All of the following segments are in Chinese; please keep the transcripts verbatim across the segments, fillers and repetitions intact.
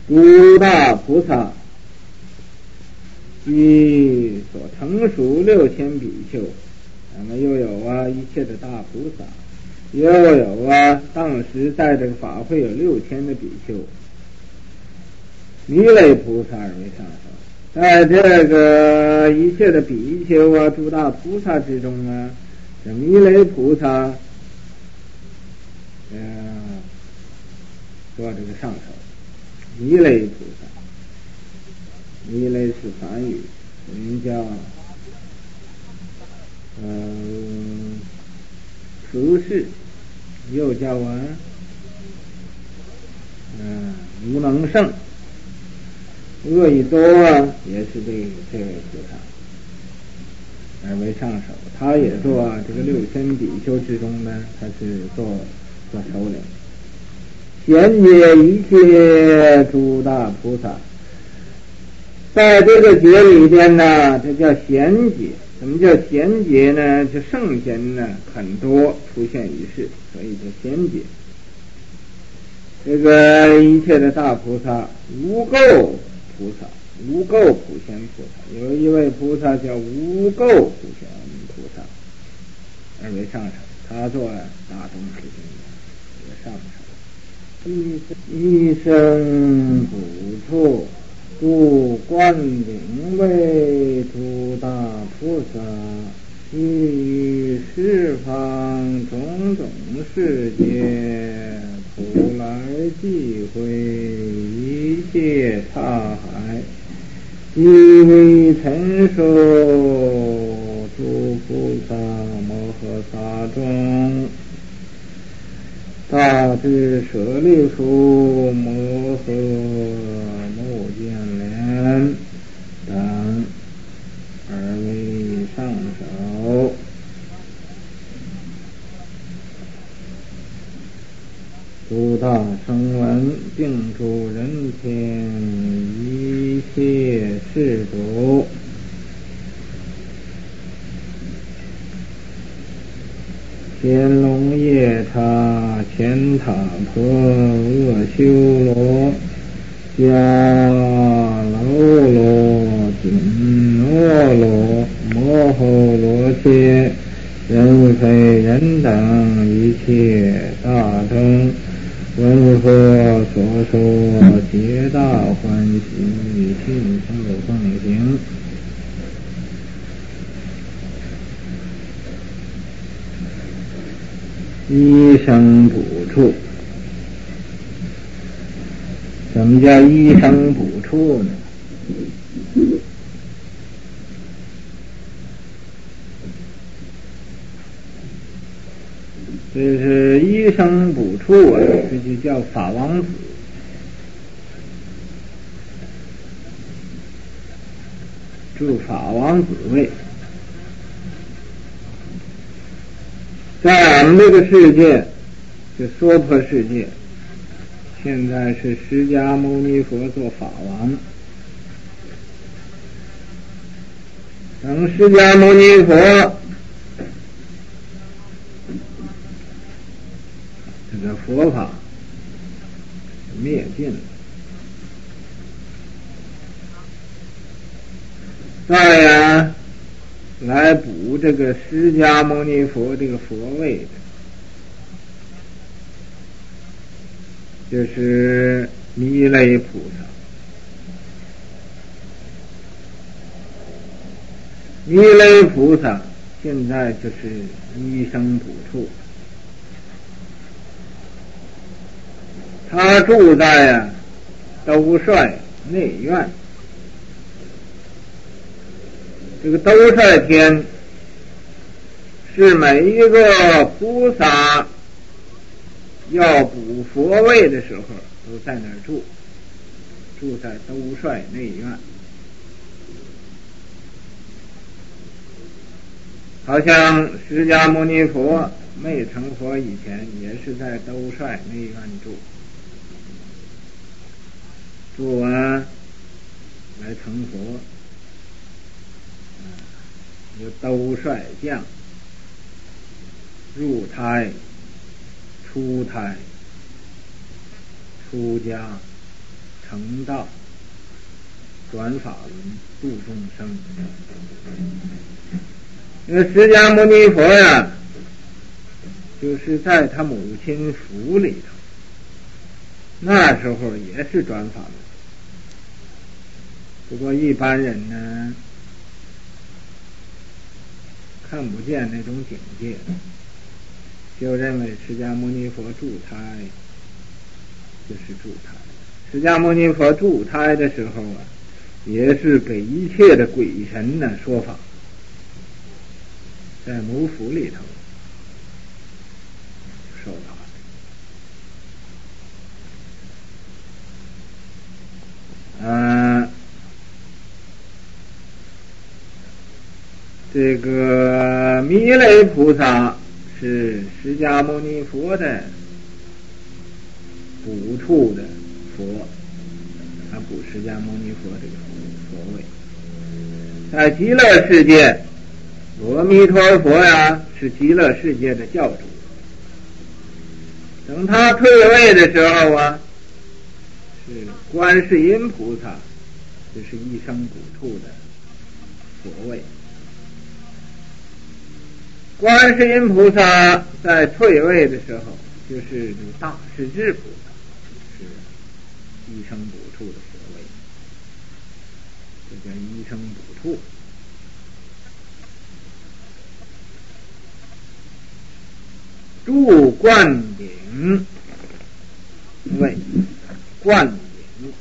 诸大菩萨及所成熟六千比丘，那么又有啊一切的大菩萨，又有啊当时在这个法会有六千的比丘，弥勒菩萨而为上首。在这个一切的比丘啊诸大菩萨之中啊，这弥勒菩萨嗯做这个上首。弥勒菩萨，弥勒是梵语，人叫嗯菩氏，又叫啊嗯无能胜，恶意多啊，也是这这位菩萨而为上首。他也做啊这个六千比丘之中呢，他是做做首领，贤解一切诸大菩萨。在这个节里边呢，这叫贤解。什么叫贤解呢？就圣贤呢很多出现于世，所以叫贤解。这个一切的大菩萨，无垢菩萨，无垢普贤菩萨，有一位菩萨叫无垢普贤菩萨而为上首，他做大东西的上首。一生补处诸灌顶位诸大菩萨，亦于十方种种世界普来际会一切刹海，亦为承受诸菩萨摩诃萨中大智舍利弗摩诃目犍连等而为上首。诸大声闻并诸人天一切世主，天龙夜叉乾塔婆阿修罗迦楼罗紧罗罗摩诃罗伽人非人等一切大乘闻佛所说皆大欢喜，信受奉行。一生补处，什么叫一生补处呢？这是一生补处啊，这就叫法王子。住法王子位，在俺们这个世界，就娑婆世界，现在是释迦牟尼佛做法王。等释迦牟尼佛这个佛法灭尽了，再呀来补这个释迦牟尼佛这个佛位的，就是弥勒菩萨。弥勒菩萨现在就是一生补处，他住在啊兜率内院。这个兜率天是每一个菩萨要补佛位的时候都在那儿住，住在兜率内院。好像释迦牟尼佛没成佛以前也是在兜率内院住，住完来成佛，有兜率降，入胎、出胎、出家、 成道、转法轮、度众生。那释迦牟尼佛呀，就是在他母亲府里头，那时候也是转法轮。不过一般人呢，看不见那种境界，就认为释迦牟尼佛助胎就是助胎。释迦牟尼佛助胎的时候啊，也是给一切的鬼神呢说法，在母府里头受法。嗯、呃，这个弥勒菩萨是释迦牟尼佛的补处的佛，他补释迦牟尼佛这个佛位。在极乐世界，阿弥陀佛呀是极乐世界的教主。等他退位的时候啊，是观世音菩萨，这是一生补处的佛位。观世音菩萨在退位的时候，就是大势至菩萨，是一生补处的佛位，这叫一生补处。住灌顶位，灌顶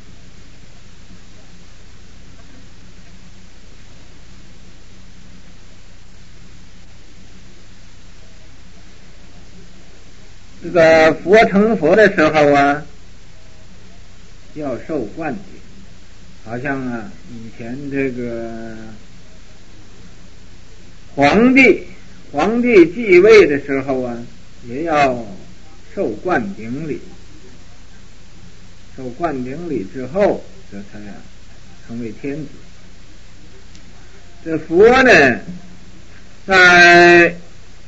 这个佛成佛的时候啊，要受灌顶，好像啊以前这个皇帝皇帝继位的时候啊，也要受灌顶礼，受灌顶礼之后，这才啊成为天子。这佛呢，在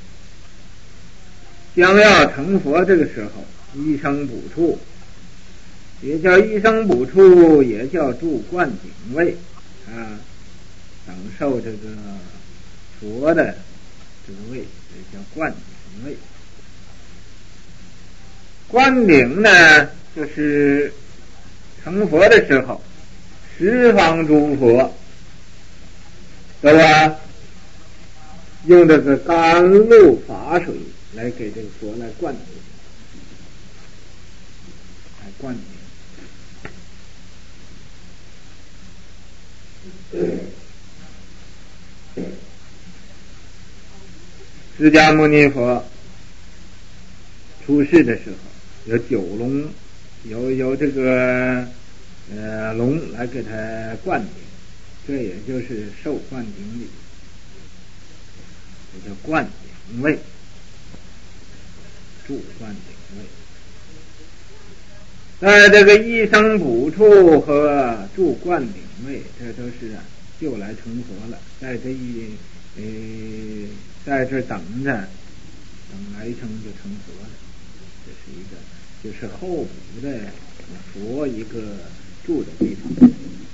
将要成佛这个时候，一生补处，也叫一生补处，也叫住灌顶位啊，等受这个佛的这个位，也叫灌顶位。灌顶呢，就是成佛的时候，十方诸佛对吧，用这个甘露法水来给这个佛来灌顶，来灌顶。释迦牟尼佛出世的时候，有九龙，有有这个呃龙来给他灌顶，这也就是受灌顶礼，这叫灌顶位，住灌顶位。在这个一生补处和住灌顶位，这都是啊就来成佛了，在这一呃在这等着，等来生就成佛了。这是一个就是后补的佛一个住的地方。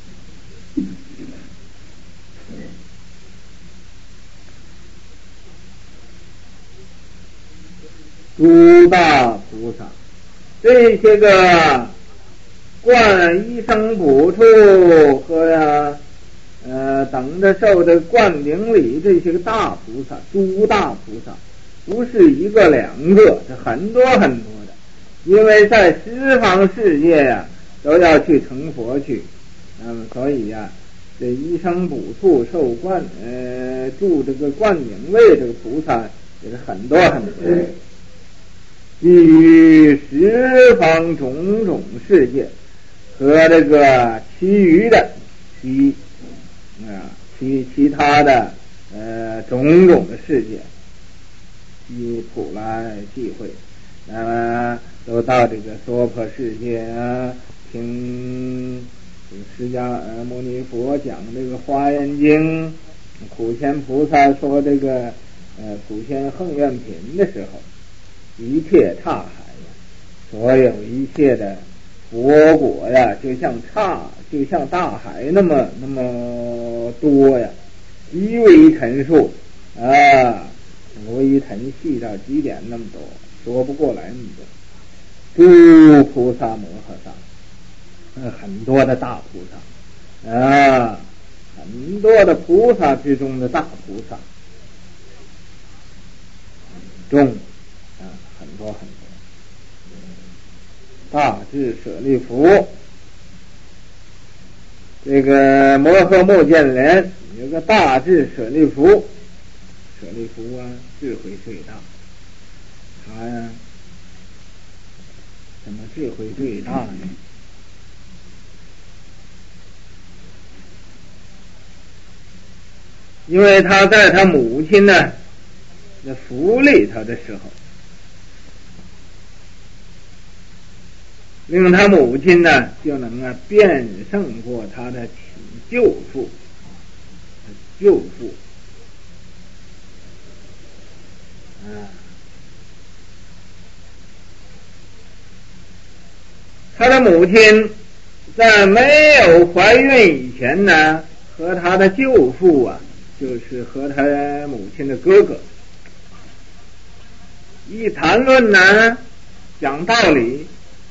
诸大菩萨，这些个灌一生补处和呀呃等着受的灌顶礼，这些个大菩萨，诸大菩萨不是一个两个，是很多很多的，因为在十方世界呀、啊、都要去成佛去，那么所以呀、啊、这一生补处受灌呃住这个灌顶位这个菩萨也是很多很多，基于十方种种世界和这个其余的其啊其其他的呃种种的世界以普来际会，那么都到这个娑婆世界啊，听释迦牟尼佛讲这个华严经，普贤菩萨说这个呃普贤恒愿品的时候，一切刹海呀，所有一切的佛果呀，就像刹，就像大海那么那么多呀，极为陈数啊，微尘细到极点那么多，说不过来那么多。诸菩萨摩诃萨，嗯，很多的大菩萨啊，很多的菩萨之中的大菩萨，众啊，很多很多。大智舍利弗，这个摩诃目犍连有个大智舍利弗，舍利弗啊，智慧最大，他呀，怎么智慧最大呢？因为他在他母亲呢那府里头的时候，令他母亲呢就能啊辩胜过他的舅父，舅父啊，他的母亲在没有怀孕以前呢，和他的舅父啊，就是和他母亲的哥哥一谈论呢，讲道理，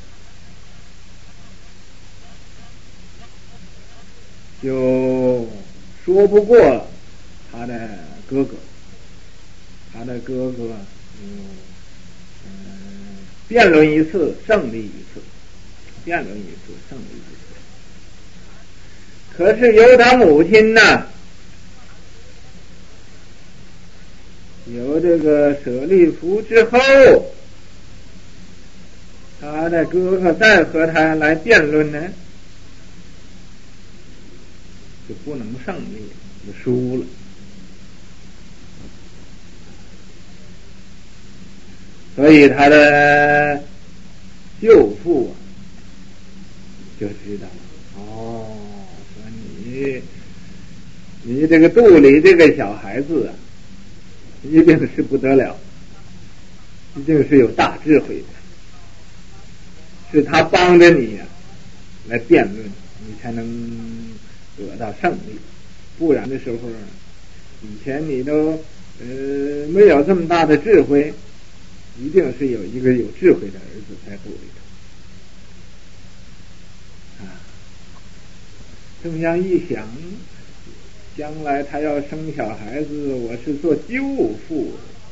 就说不过他的哥哥，他的哥哥嗯、呃、辩论一次胜利一次，辩论一次胜利一次。可是由他母亲呢，有这个舍利弗之后，他的哥哥再和他来辩论呢，就不能胜利，就输了。所以他的舅父啊就知道哦，说你你这个肚里这个小孩子啊，一定是不得了，一定是有大智慧的，是他帮着你啊来辩论，你才能得到胜利。不然的时候，以前你都呃没有这么大的智慧，一定是有一个有智慧的儿子在肚里头啊。这么样一想，将来他要生小孩子，我是做舅父，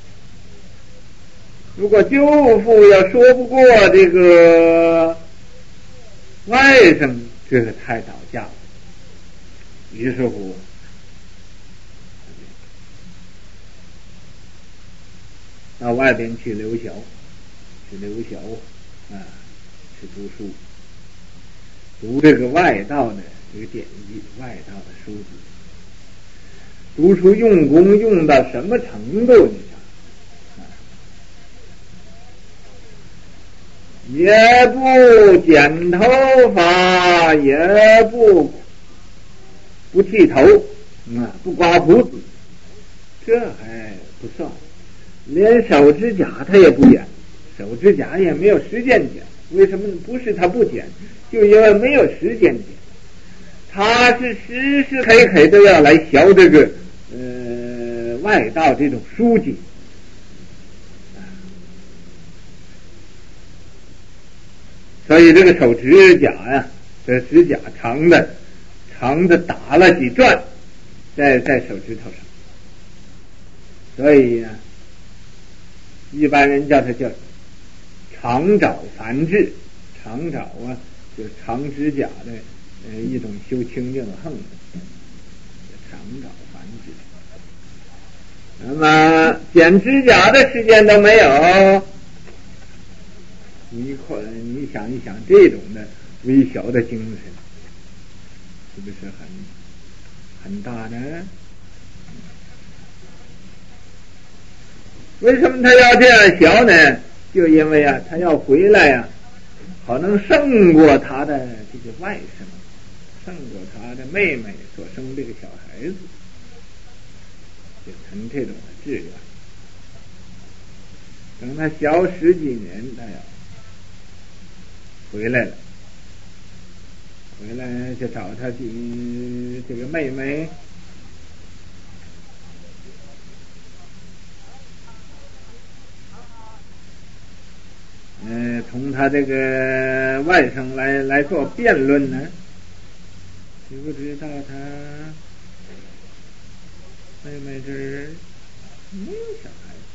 如果舅父要说不过这个外甥，这个太倒架了。于是乎到外边去留校，去留校啊，去读书，读这个外道的这个典籍，外道的书籍，读书用功用到什么程度？你看，啊、也不剪头发，也不不剃头，啊，不刮胡子，这还不算。连手指甲他也不剪，手指甲也没有时间剪。为什么？不是他不剪，就因为没有时间剪。他是时时刻刻都要来学这个呃外道这种书籍，所以这个手指甲呀，这指甲长的长的打了几转，在在手指头上，所以呢。一般人叫它叫长爪梵志，长爪啊，就是长指甲的呃一种修清净横的长爪梵志。那么剪指甲的时间都没有，你可你想一想，这种的微小的精神，是不是很很大呢？为什么他要这样学呢？就因为啊，他要回来呀、啊，好能胜过他的这个外甥，胜过他的妹妹所生这个小孩子，就成这种的志愿。等他学十几年，他要回来了， 回来就找他几这个妹妹，呃，同他这个外甥来来做辩论呢，知不知道他妹妹这儿没有小孩子？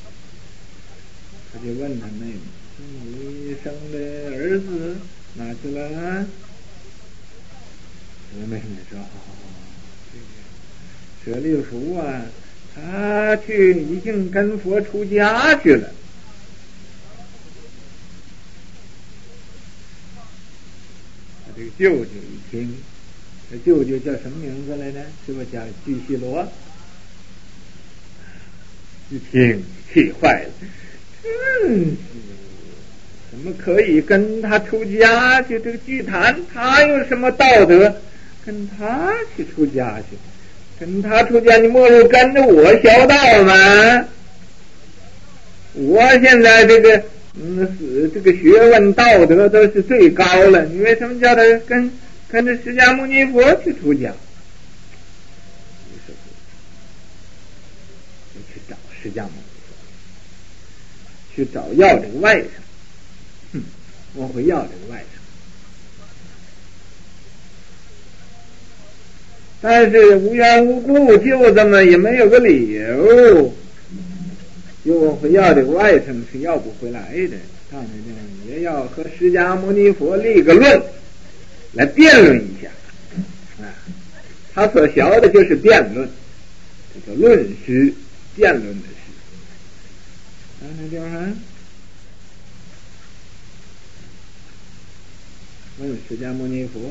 他就问他妹妹说：“你生的儿子哪去了啊？”这个妹妹说：“哦，这个舍利弗啊，他去已经跟佛出家去了。”他这个舅舅一听，这舅舅叫什么名字来着？是不是叫居西罗？一听气坏了，嗯，怎么可以跟他出家去？这个具坛他有什么道德？跟他去出家去？跟他出家，你莫不跟着我学道吗？我现在这个嗯，这个学问道德都是最高了，你为什么叫他跟跟着释迦牟尼佛去出家？就去找释迦牟尼佛，去找要这个外甥，哼，我会要这个外甥。但是无缘无故就这么也没有个理由，就我会要这个外甥是要不回来的。当然呢，也要和释迦牟尼佛立个论，来辩论一下。啊，他所学的就是辩论，这个论师，辩论的师。啊，那地方问释迦牟尼佛，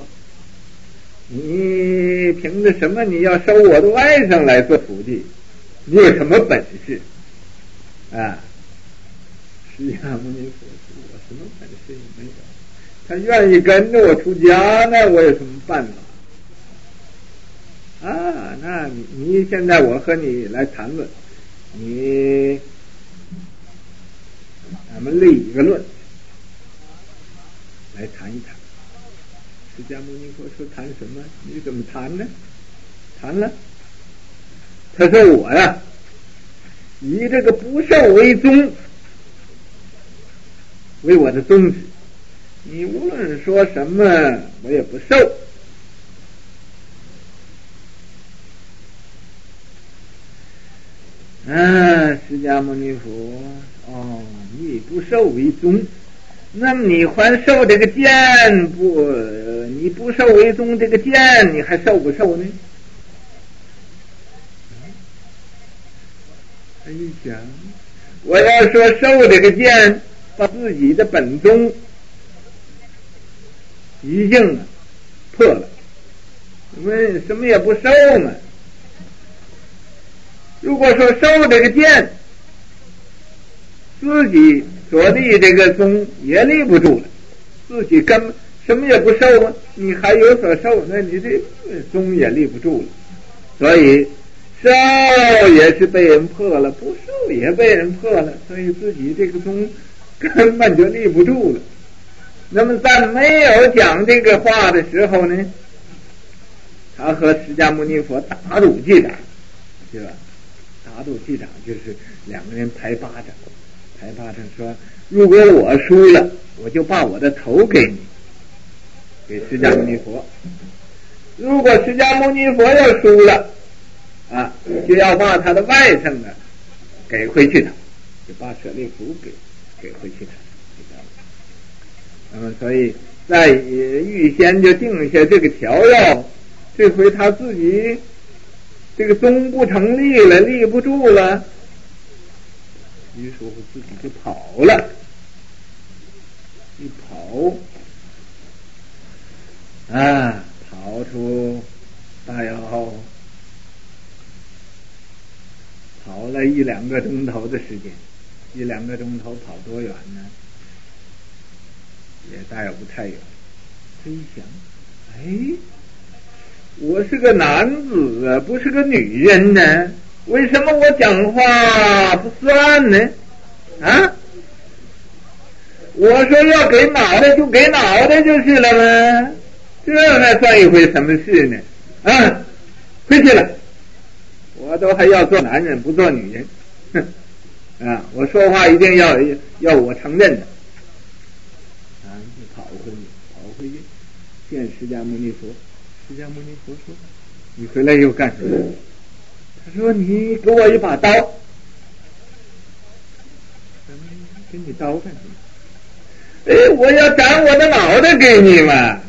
你凭着什么你要收我的外甥来做徒弟？你有什么本事啊？释迦牟尼佛说：“我什么本事也没有，他愿意跟着我出家，那我有什么办法啊？那你你现在我和你来谈论，你咱们立一个论来谈一谈。”释迦牟尼佛说：“谈什么？你怎么谈呢？谈了。”他说：“我呀，以这个不受为宗，为我的宗旨。你无论说什么，我也不受。”啊，释迦牟尼佛，哦，你以不受为宗。那么你还受这个戒不？你不受为宗这个戒，你还受不受呢？他一想，我要说受这个戒，把自己的本宗已经破了，因为什么也不受嘛。如果说受这个戒，自己所立这个宗也立不住了，自己根本什么也不受啊，你还有所受，那你这宗也立不住了。所以受也是被人破了，不受也被人破了，所以自己这个宗根本就立不住了。那么在没有讲这个话的时候呢，他和释迦牟尼佛打赌击掌，对吧？打赌击掌就是两个人拍巴掌，拍巴掌说：“如果我输了，我就把我的头给你，给释迦牟尼佛；如果释迦牟尼佛要输了，啊，就要把他的外甥呢给回去他，就把舍利弗给给回去他。”那么，所以在预先就定下这个条要，这回他自己这个宗不成立了，立不住了，于是乎自己就跑了，一跑啊，跑出大约跑了一两个钟头的时间，一两个钟头跑多远呢？也大约不太远。他一想，哎，我是个男子啊，不是个女人呢，为什么我讲话不算呢？啊，我说要给脑袋就给脑袋就是了吗？ 这还算一回什么事呢？啊，回去了，我都还要做男人不做女人，哼啊！我说话一定要要我承认的。啊，就跑回去，跑回去见释迦牟尼佛。释迦牟尼佛说：“你回来又干什么？”他说：“你给我一把刀。”给你刀干什么？哎，我要斩我的脑袋给你嘛！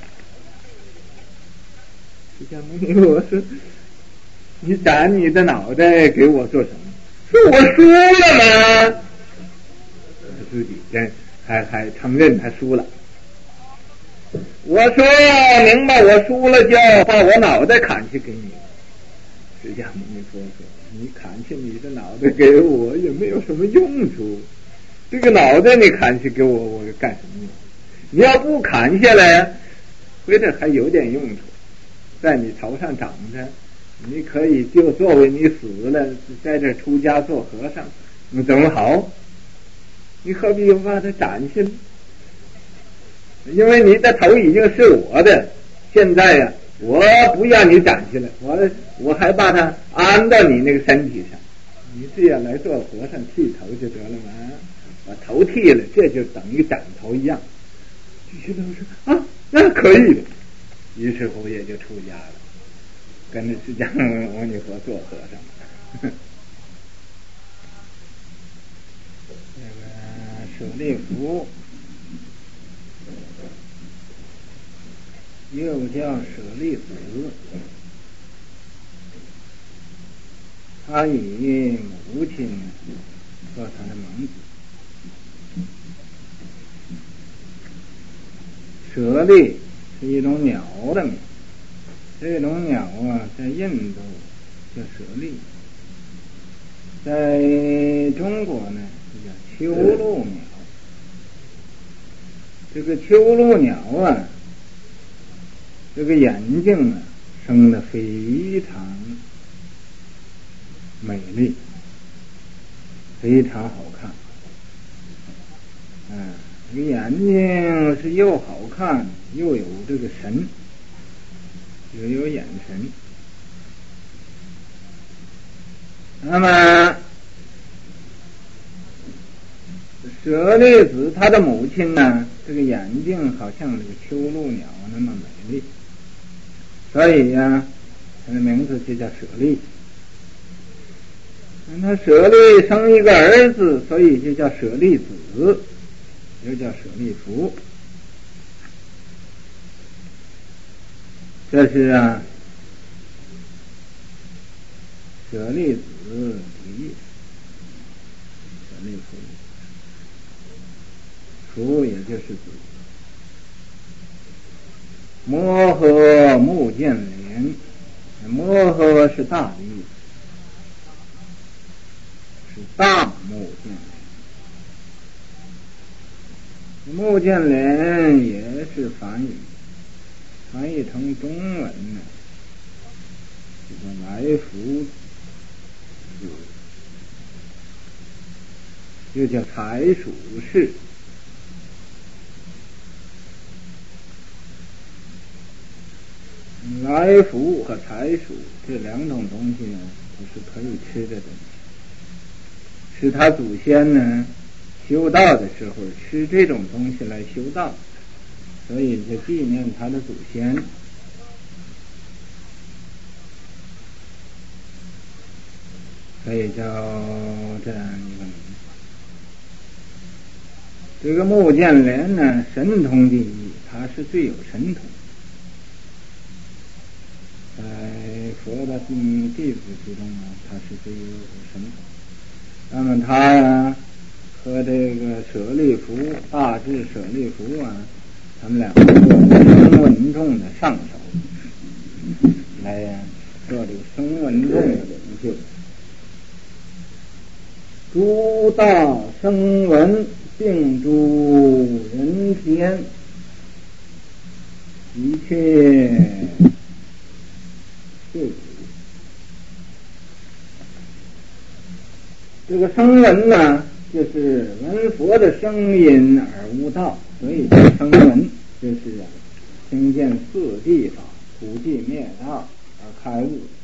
释迦牟尼佛说：“你斩你的脑袋给我做什么？”说：“我输了吗？”他自己真还还承认他输了。我说明白，我输了就要把我脑袋砍去给你。释迦牟尼佛说：“你砍去你的脑袋给我也没有什么用处。这个脑袋你砍去给我，我干什么用？你要不砍下来，回头还有点用处，在你头上长着，你可以就作为你死了，在这出家做和尚，你怎么好？你何必又把它斩下来？因为你的头已经是我的，现在呀、啊，我不让你斩下来，我我还把它安到你那个身体上，你这样来做和尚剃头就得了嘛。把头剃了，这就等于斩头一样。居士都说啊，那可以的。于是乎也就出家了，跟着释迦牟尼佛做和尚。这个舍利弗又叫舍利子，他以母亲做他的蒙子。舍利是一种鸟的名，这种鸟啊，在印度叫舍利，在中国呢就叫秋鹭鸟。这个秋鹭鸟啊，这个眼睛啊生得非常美丽，非常好看。嗯。这个眼睛是又好看又有这个神，又有眼神。那么舍利子他的母亲呢，这个眼睛好像这个秋鹭鸟那么美丽，所以呀、啊，他的名字就叫舍利。他舍利生一个儿子，所以就叫舍利子，又叫舍利弗。这是啊，舍利子的意思。舍利弗，弗也就是子。摩诃目犍连，摩诃是大的意思，是大目犍连。目犍连也是梵语，翻译成中文呢，这个来福子，又叫财属士。来福和财属这两种东西呢，都是可以吃的东西，是他祖先呢修道的时候吃这种东西来修道，所以就纪念他的祖先。所以叫这样一个名字。这个目犍连呢，神通第一，他是最有神通。在佛的弟子之中啊，他是最有神通。那么他啊和这个舍利弗，大智舍利弗啊，他们两个声闻众的上首，来呀、啊、做这个声闻众的研究。诸大声闻并诸人天，一切是这个声闻呢，就是闻佛的声音而悟道，所以叫声闻，就是啊听见四谛法，普济灭道而开悟。